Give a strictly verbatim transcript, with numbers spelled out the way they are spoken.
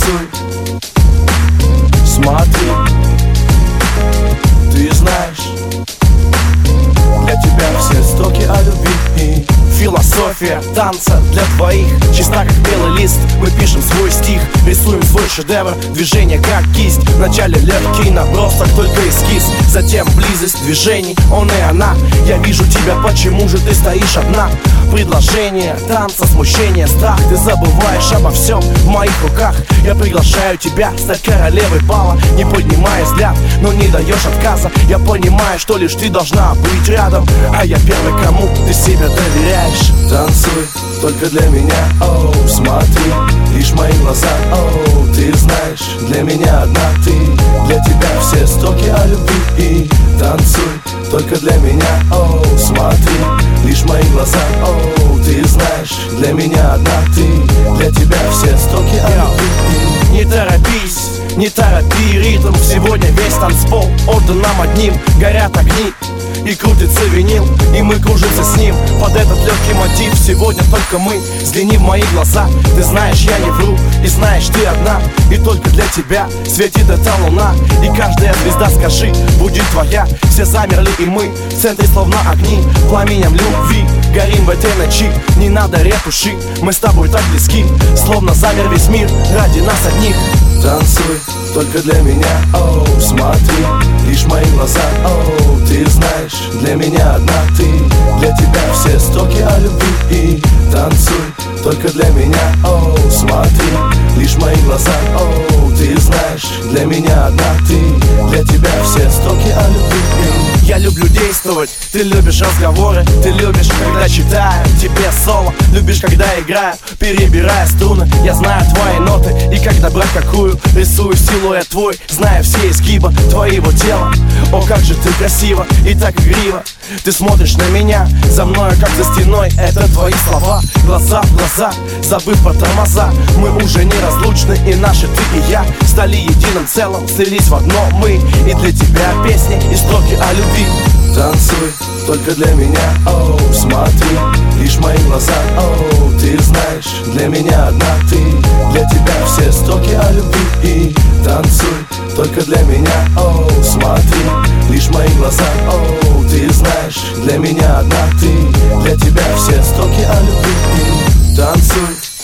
Танцуй, смотри, ты знаешь, для тебя все строки о любви. Философия танца для двоих, чиста как белый лист. Мы пишем свой стих, рисуем свой шедевр. Движение как кисть, вначале легкий набросок, только эскиз. Затем близость движений, он и она. Я вижу тебя, почему же ты стоишь одна? Предложение танца, смущение, страх. Ты забываешь обо всем в моих руках. Я приглашаю тебя стать королевой бала. Не поднимая взгляд, но не даешь отказа. Я понимаю, что лишь ты должна быть рядом, а я первый, кому ты себя доверяешь. Танцуй только для меня, оу, смотри, лишь мои глаза, оу, ты знаешь, для меня одна ты. Для тебя все строки о любви. Танцуй только для меня, оу, смотри, лишь мои глаза, оу, ты знаешь, для меня одна ты. Для тебя все строки о любви. Не торопись, не торопи ритм. Сегодня весь танцпол отдан нам одним. Горят огни и крутится винил, и мы кружимся с ним под этот легкий мотив. Сегодня только мы, взгляни в мои глаза. Ты знаешь, я не вру, и знаешь, ты одна. И только для тебя светит эта луна. И каждая звезда, скажи, будет твоя. Все замерли, и мы в центре словно огни. Пламенем любви горим в этой ночи. Не надо ретуши, мы с тобой так близки. Словно замер весь мир ради нас одних. Танцуй только для меня, оу, смотри, лишь мои глаза, оу, ты знаешь, для меня одна ты. Для тебя все строки о любви. Танцуй только для меня, оу, смотри, лишь мои глаза, оу, ты знаешь, для меня одна ты. Для тебя все строки о любви. Я люблю действовать, ты любишь разговоры. Ты любишь, когда читаю тебе соло. Любишь, когда играю, перебирая струны. Я знаю твои ноты, и когда брать какую, рисую силуэт твой, зная все изгибы твоего тела. О, как же ты красиво и так игриво. Ты смотришь на меня, за мною как за стеной. Это твои слова, глаза в глаза, забыв про тормоза. Мы уже неразлучны, и наши ты и я стали единым целым, слились в одно мы. И для тебя песни и строки о любви. Танцуй только для меня, оу, смотри, лишь мои глаза, оу, ты знаешь, для меня одна ты. Для тебя все строки о любви. Танцуй только для меня, оу, смотри, лишь мои глаза, оу, ты знаешь, для меня одна ты. Для тебя все строки о любви. Танцуй